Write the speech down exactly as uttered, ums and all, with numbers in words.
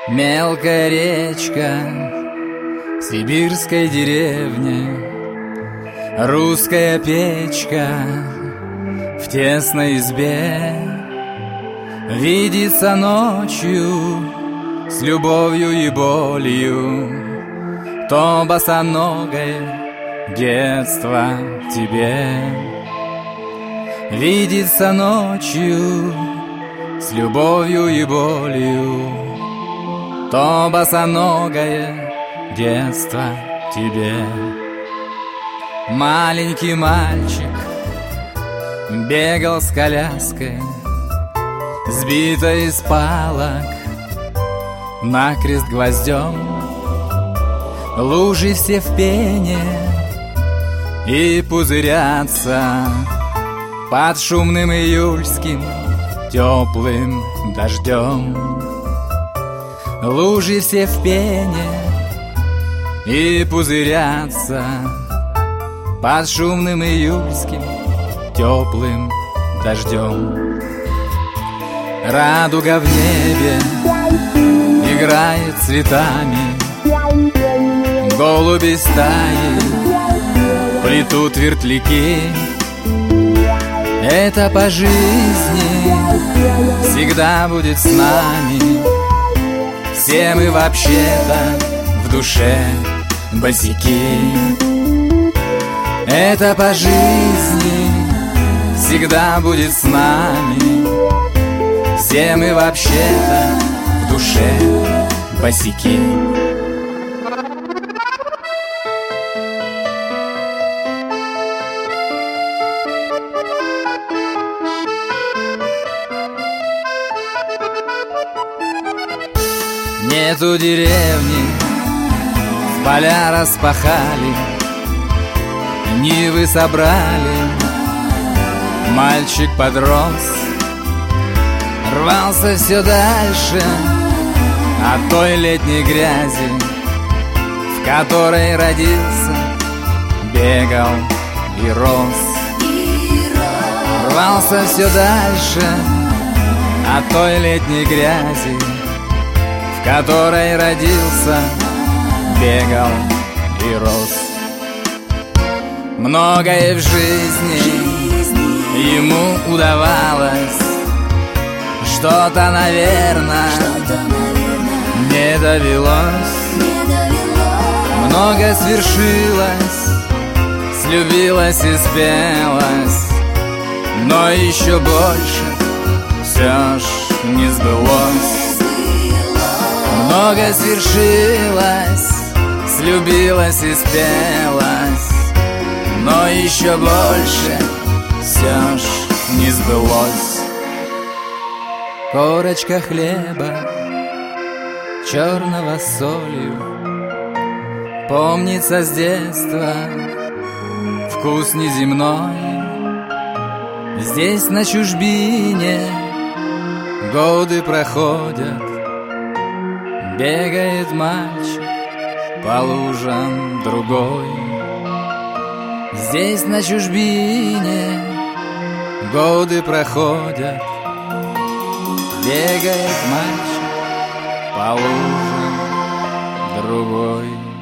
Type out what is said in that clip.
Мелкая речка в сибирской деревне, русская печка в тесной избе видится ночью с любовью и болью. То босоногое детство тебе видится ночью с любовью и болью. То босоногое детство тебе. Маленький мальчик бегал с коляской, сбитой из палок накрест гвоздем. Лужи все в пене и пузырятся под шумным июльским теплым дождем. Лужи все в пене и пузырятся под шумным июльским теплым дождем. Радуга в небе играет цветами, голуби стаи плетут вертляки. Это по жизни всегда будет с нами. Все мы вообще-то в душе босяки. Это по жизни всегда будет с нами. Все мы вообще-то в душе босяки. Нету деревни, в поля распахали, нивы собрали. Мальчик подрос, рвался все дальше от той летней грязи, в которой родился, бегал и рос. Рвался все дальше от той летней грязи, в которой родился, бегал и рос. Многое в жизни ему удавалось, что-то, наверное, не довелось. Много свершилось, слюбилось и спелось, но еще больше все ж не сбылось. Много свершилось, слюбилось и спелось, но еще больше все ж не сбылось. Корочка хлеба, черного с солью, помнится с детства вкус неземной. Здесь на чужбине годы проходят, бегает мальчик по лужам другой. Здесь на чужбине годы проходят, бегает мальчик по лужам другой.